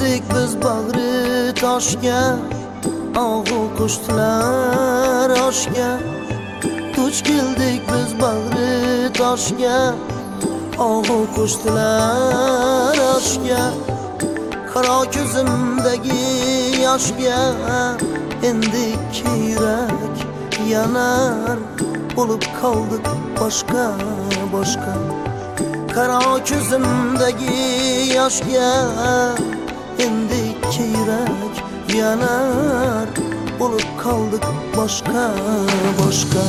keldik biz bag'ri toshga, og'u qo'shdilar oshga. Duch keldik biz bag'ri toshga, og'u qo'shdilar oshga. Qaro ko'zimdagi yoshga endi yurak yanar, bo'lib qoldik boshqa boshqa. Qaro ko'zimdagi yoshga endi yurak yanar, bo'lib qoldik boshqa boshqa.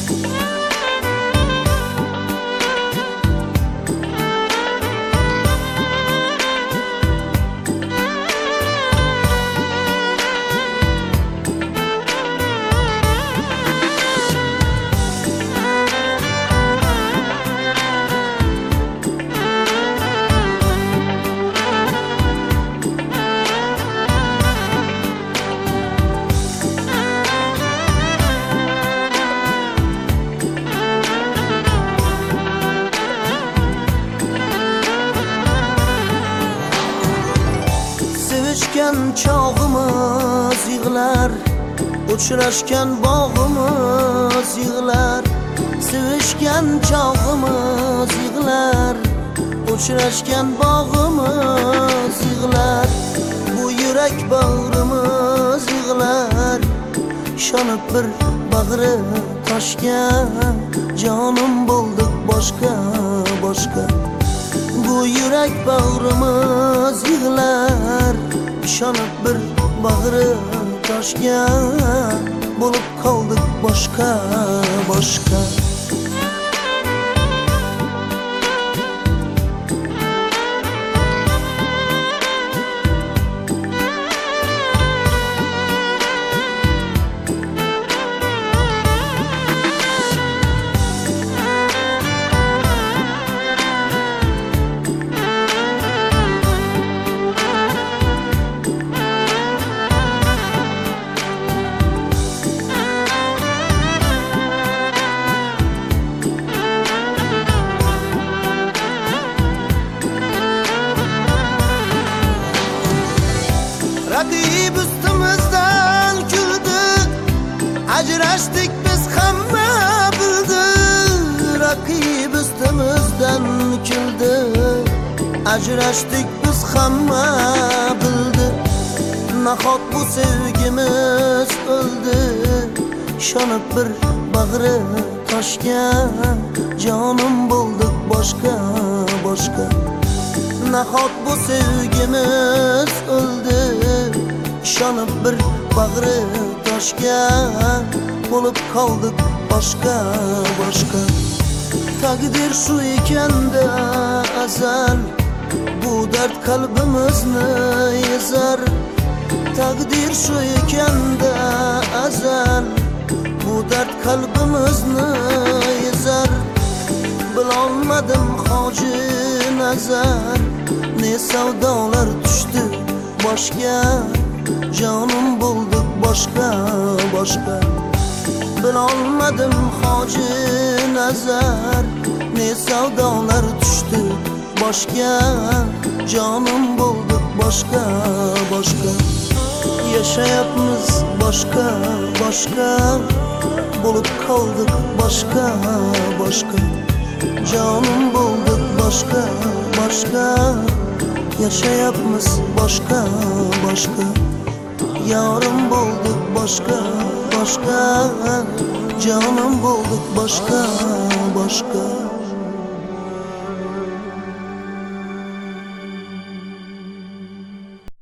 Sevishgan chog'imiz yig'lar, uchrashgan bog'imiz yig'lar. Sevishgan chog'imiz yig'lar, uchrashgan bog'imiz yig'lar. Bu yurak bag'rimiz yig'lar, ishonib bir bag'ri toshga, jonim bo'ldik boshqa boshqa. Bu yurak bag'rimiz yig'lar, ishonib bir bag'ri toshga, bo'lib qoldik boshqa boshqa. Raqib ustimizdan kuldi, ajrashdik biz hamma bildi. Raqib ustimizdan kuldi, ajrashdik biz hamma bildi. Nahot bu sevgimiz o'ldi, ishonib bir bag'ri toshga, jonim bo'ldik boshqa boshqa. Nahot bu sevgimiz o'ldi, ishonib bir bag'ri toshga, bo'lib qoldik boshqa boshqa. Taqdir shu ekanda azal, bu dard qalbimizni ezar. Taqdir shu ekanda azal, bu dard qalbimizni ezar. Bilolmadim hoji nazar, ne savdolar tushdi boshga, jonim bo'ldik boshqa boshqa. Bilolmadim hoji nazar, ne savdolar tushdi boshga, jonim bo'ldik boshqa boshqa. Yashayapmiz boshqa boshqa, bo'lib qoldik boshqa boshqa. Jonim bo'ldik boshqa boshqa, yashayapmiz boshqa boshqa. Yorim bo'ldik boshqa boshqa, jonim bo'ldik boshqa boshqa.